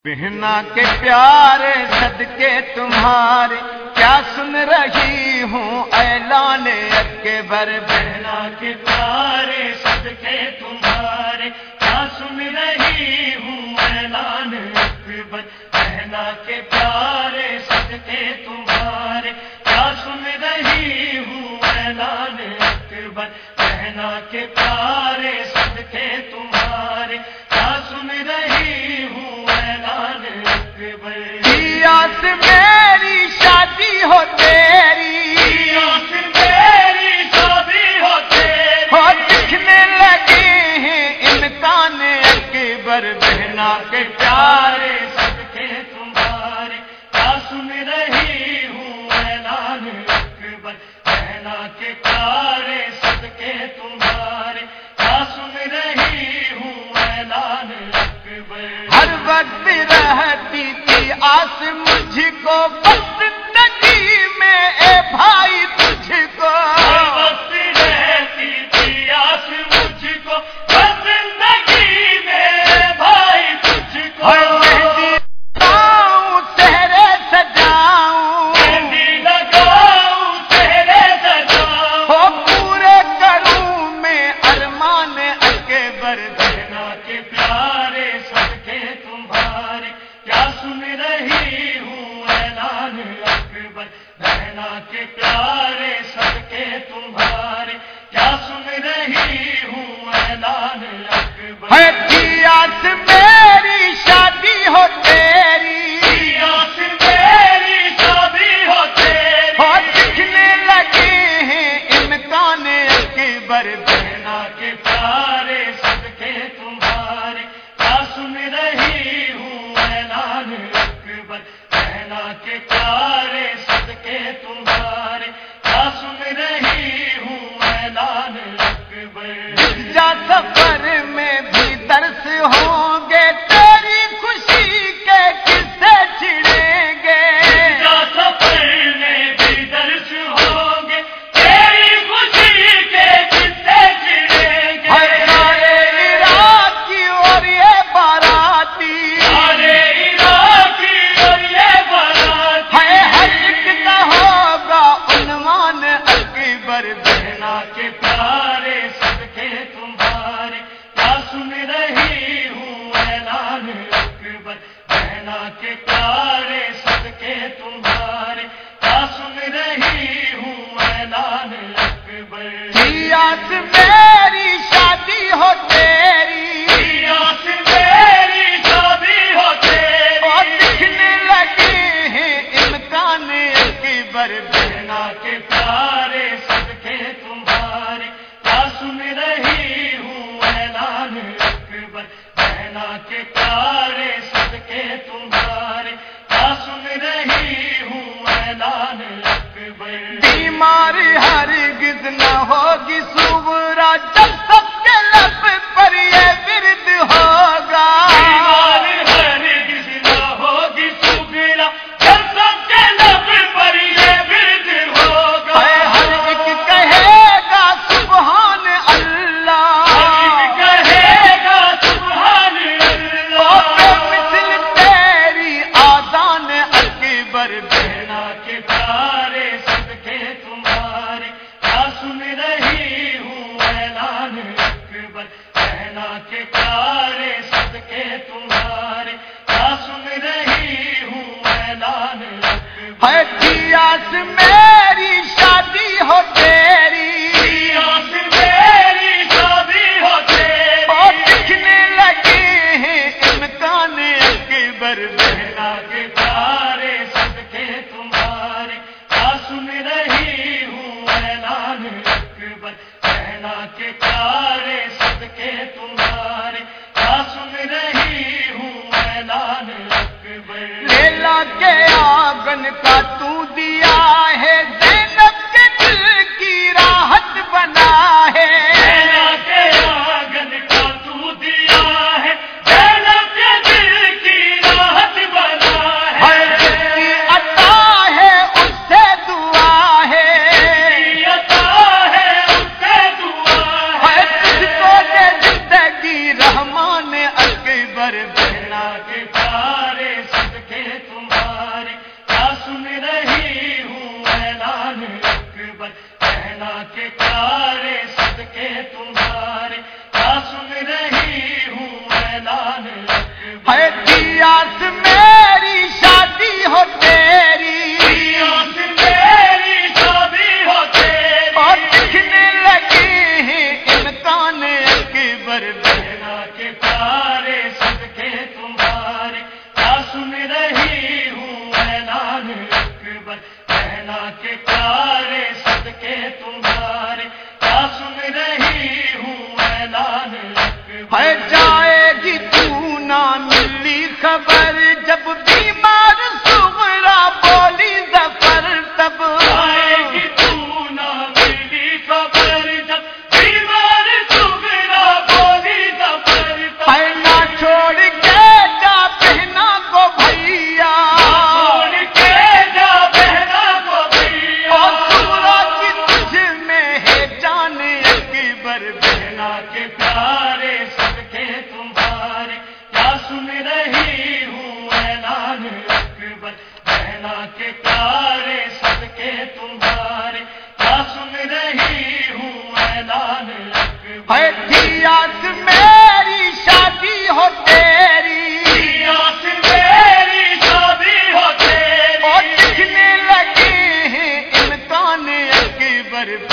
بہنا کے پیارے صدقے تمہارے کیا سن رہی ہوں اعلان اکبر۔ بہنا کے پیارے صدقے تمہارے کیا سن رہی ہوں اعلان اکبر۔ بہنا کے پیارے صدقے تمہارے کیا سن رہی ہوں اعلان اکبر۔ بہنا کے پیارے صدقے تمہارے کیا سن رہی ہوں اعلان اکبر۔ آس میری شادی ہو تیری، آس میری شادی ہو تیری، ہو دکھنے لگے ہیں امکان اکبر۔ بہنا کے پیارے صدقے تمہارے کیا سن رہی ہوں اعلان اکبر۔ بہنا کے پیارے صدقے تمہارے کیا سن رہی ہوں اعلان اکبر۔ ہر وقت رہتی تھی آس مجھ کو بس زندگی میں اے بھائی تجھ کو، ہر وقت رہتی تھی آس مجھ کو بس زندگی میں بھائی تجھ کو۔ مہندی لگاؤں سہرے سجاؤں، مہندی لگاؤں سہرے سجاؤں، ہو پورے کروں میں ارمان اکبر۔ بہنا کے پیارے صدقے تمہارے کیا سن رہی ہوں اعلان اکبر۔ بہنا کے پیارے صدقے تمہارے کیا سن رہی ہوں اعلان اکبر۔ ہے جی آس میری شادی ہو تیری، آس میری شادی ہو تیری، ہو دکھنے لگے ہیں امکان اکبر۔ بہنا کے پیارے صدقے تمہارے کیا سن رہی ہوں اعلان اکبر۔ بہنا کے پیارے صدقے تمہارے کیا سن رہی ہوں اعلان اکبر۔ جا سفر میں بھی درس ہوں گے، تیری خوشی کے قصے چھڑیں گے۔ جا سفر میں بھی درس ہوں گے، تیری خوشی کے قصے چھڑیں گے۔ سارے عراقی اور یہ باراتی، سارے عراقی اور یہ بارات، ہے ہر ایک کا ہوگا عنوان اکبر۔ بہنا کے پیارے صدقے تمہارے کیا سن رہی ہوں اعلان اکبر۔ بہنا کے پیارے صدقے تمہارے کیا سن رہی ہوں اعلان اکبر۔ آس میری شادی ہو تیری، آس میری شادی ہو تیری، اور دکھنے لگے ہیں امکان اکبر۔ بہنا کے پیارے صدقے تمہارے کیا سن رہی ہوں اعلان اکبر۔ بہنا کے پیارے صدقے تمہارے کیا سن رہی ہوں اعلان اکبر۔ بیمار ہرگز نہ ہوگی صورا جب سب کے لب پر یہ ورد ہوگا۔ بیمار ہرگز نہ ہوگی صبح جب سب کے لب پر یہ ورد ہوگا۔ ہر ایک کہے گا سبحان اللہ، کہے گا سبحان اللہ، مثل تیری آذان اکبر۔ بہنا کے پیارے صدقے تمہارے کیا سن رہی ہوں اعلان اکبر۔ بہنا کے پیارے صدقے تمہارے کیا سن رہی ہوں اعلان اکبر۔ ہے جی آس میری شادی ہو تیری، آس میری شادی ہو تیری، اور دکھنے لگے ہیں امکان اکبر۔ بہنا کے پیارے صدقے تمہارے کیا سن رہی ہوں اعلان اکبر۔ بہنا کے پیارے صدقے تمہارے کیا سن رہی ہوں اعلان اکبر۔ لیلا کے آنگن کا تو دیا ہے، زینب کے دل کی راحت بنا ہے۔ لیلا کے آنگن کا تو دیا ہے، زینب کے دل کی راحت بنا ہر ہے۔ جس کی عطا ہے اس سے دعا ہے، عطا ہے اس سے دعا ہے ہے۔ تجھ کو دے زندگی رحمان اکبر۔ بہنا کے پیارے آس میری شادی ہو تیری آس میری شادی ہو تیری اور دکھنے لگے ہیں امکان اکبر بہنا کے پیارے صدقے تمہارے کیا سن رہی ہوں اعلان اکبر بہنا کے پیارے صدقے تمہارے کیا سن رہی ہوں اعلان اکبر ہے جائے گی تو نہ ملی خبر جب بیمار صغرا بولی ظفر تب آئے گی تو نہ ملی خبر جب بیمار صغرا بولی ظفر تب ہے نہ چھوڑ کے جا بہنا کو بھیا چھوڑ کے جا بہنا کو بھیا اور صغرا کی تجھ میں ہے جان اکبر بہنا کے پیارے صدقے تمہارے کیا سن رہی ہوں اعلان اکبر بہنا کے پیارے صدقے تمہارے کیا سن رہی ہوں اعلان اکبر ہے تھی آس میری شادی ہو تیری آس میری شادی ہو تیری اور دکھنے لگے ہیں امکان اکبر